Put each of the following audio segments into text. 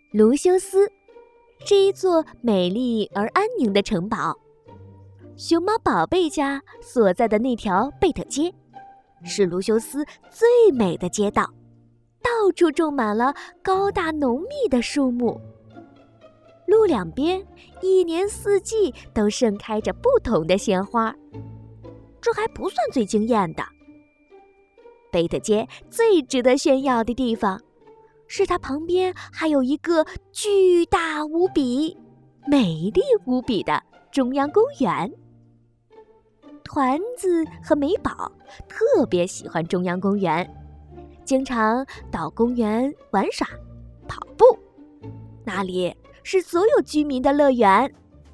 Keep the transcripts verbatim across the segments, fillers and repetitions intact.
卢修斯是一座美丽而安宁的城堡。熊猫宝贝家所在的那条贝特街，是卢修斯最美的街道，到处种满了高大浓密的树木。路两边一年四季都盛开着不同的鲜花，这还不算最惊艳的。贝特街最值得炫耀的地方，是它旁边还有一个巨大无比、美丽无比的中央公园。团子和美宝特别喜欢中央公园，经常到公园玩耍、跑步，那里是所有居民的乐园。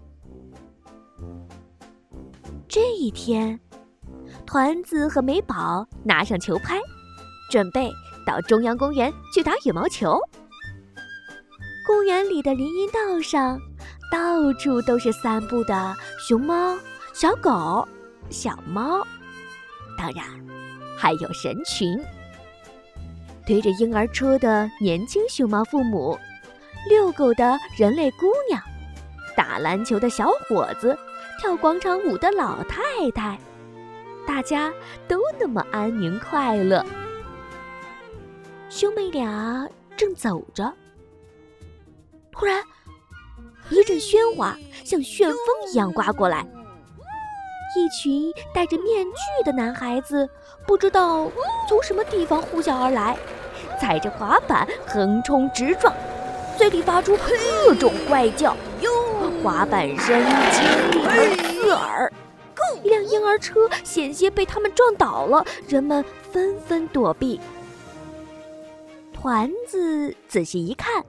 这一天，团子和美宝拿上球拍，准备到中央公园去打羽毛球。公园里的林荫道上，到处都是散步的熊猫、小狗、小猫，当然还有人群。推着婴儿车的年轻熊猫父母，遛狗的人类姑娘，打篮球的小伙子，跳广场舞的老太太，大家都那么安宁快乐。兄妹俩正走着，突然一阵喧哗像旋风一样刮过来，一群戴着面具的男孩子不知道从什么地方呼啸而来，踩着滑板横冲直撞，嘴里发出各种怪叫，滑板声尖利而刺耳。一辆婴儿车险些被他们撞倒了，人们纷纷躲避。团子仔细一看，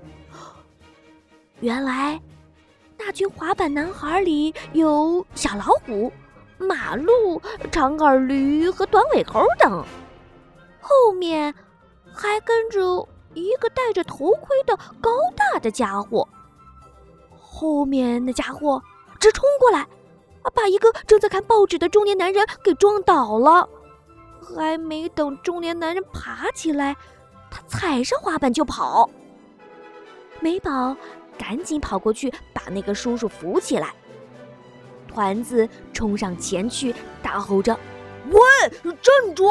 原来那群滑板男孩里有小老虎、马鹿、长耳驴和短尾猴等，后面还跟着一个戴着头盔的高大的家伙。后面那家伙直冲过来，把一个正在看报纸的中年男人给撞倒了。还没等中年男人爬起来，他踩上滑板就跑。美宝赶紧跑过去把那个叔叔扶起来。团子冲上前去，大吼着：“喂，站住！”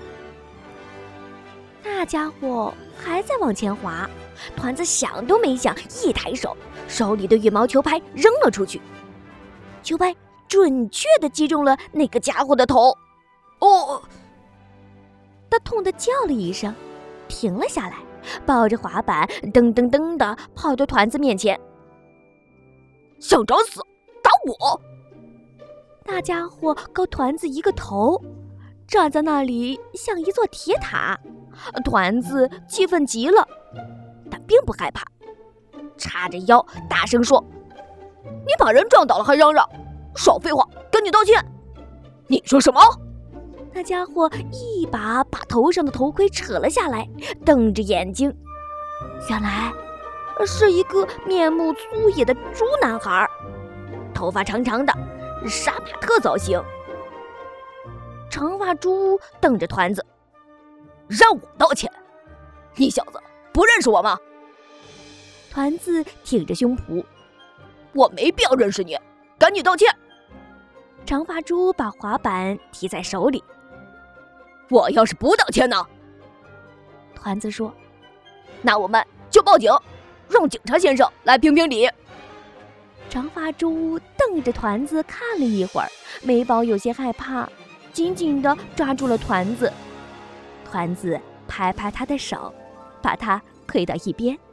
那家伙还在往前滑，团子想都没想，一抬手，手里的羽毛球拍扔了出去，球拍准确地击中了那个家伙的头。哦！他痛得叫了一声，停了下来，抱着滑板噔噔噔地跑到团子面前。想找死，打我！那家伙高团子一个头，站在那里像一座铁塔。团子气愤极了，但并不害怕，叉着腰大声说：“你把人撞倒了还嚷嚷，少废话，赶紧道歉！”你说什么？那家伙一把把头上的头盔扯了下来，瞪着眼睛，原来是一个面目粗野的猪男孩，头发长长的，杀马特造型。长发猪瞪着团子：“让我道歉？你小子不认识我吗？”团子挺着胸脯：“我没必要认识你，赶紧道歉！”长发猪把滑板提在手里：“我要是不道歉呢？”团子说：“那我们就报警，让警察先生来评评理。”长发猪瞪着团子看了一会儿，美宝有些害怕，紧紧地抓住了团子。团子拍拍他的手，把他推到一边。